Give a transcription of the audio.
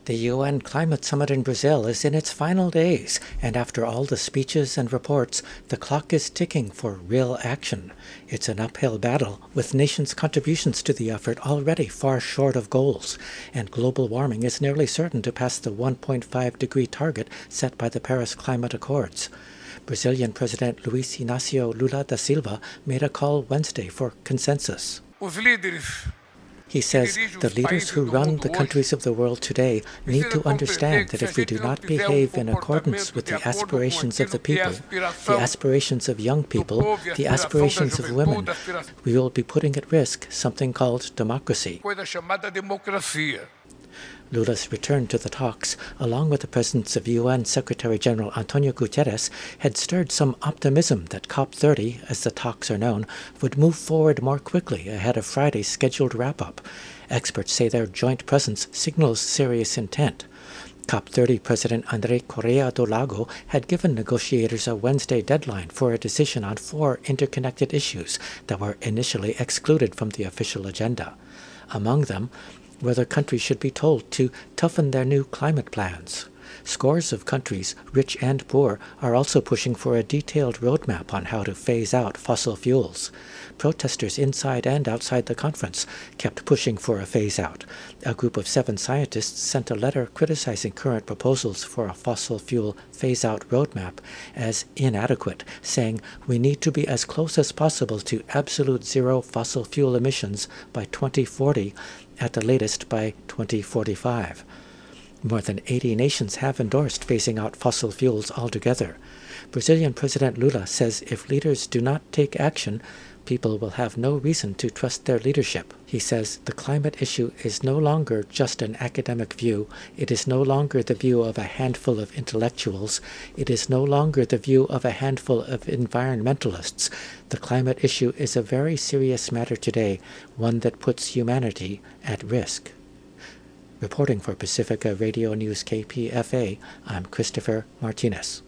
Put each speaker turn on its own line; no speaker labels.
The UN Climate Summit in Brazil is in its final days, and after all the speeches and reports, the clock is ticking for real action. It's an uphill battle, with nations' contributions to the effort already far short of goals, and global warming is nearly certain to pass the 1.5-degree target set by the Paris Climate Accords. Brazilian President Luiz Inácio Lula da Silva made a call Wednesday for consensus. He says the leaders who run the countries of the world today need to understand that if we do not behave in accordance with the aspirations of the people, the aspirations of young people, the aspirations of women, we will be putting at risk something called democracy. Lula's return to the talks, along with the presence of UN Secretary-General Antonio Guterres, had stirred some optimism that COP30, as the talks are known, would move forward more quickly ahead of Friday's scheduled wrap-up. Experts say their joint presence signals serious intent. COP30 President André Correa do Lago had given negotiators a Wednesday deadline for a decision on 4 interconnected issues that were initially excluded from the official agenda. Among them, whether countries should be told to toughen their new climate plans. Scores of countries, rich and poor, are also pushing for a detailed roadmap on how to phase out fossil fuels. Protesters inside and outside the conference kept pushing for a phase-out. A group of 7 scientists sent a letter criticizing current proposals for a fossil fuel phase-out roadmap as inadequate, saying we need to be as close as possible to absolute zero fossil fuel emissions by 2040, at the latest by 2045. More than 80 nations have endorsed phasing out fossil fuels altogether. Brazilian President Lula says if leaders do not take action, people will have no reason to trust their leadership. He says the climate issue is no longer just an academic view. It is no longer the view of a handful of intellectuals. It is no longer the view of a handful of environmentalists. The climate issue is a very serious matter today, one that puts humanity at risk. Reporting for Pacifica Radio News KPFA, I'm Christopher Martinez.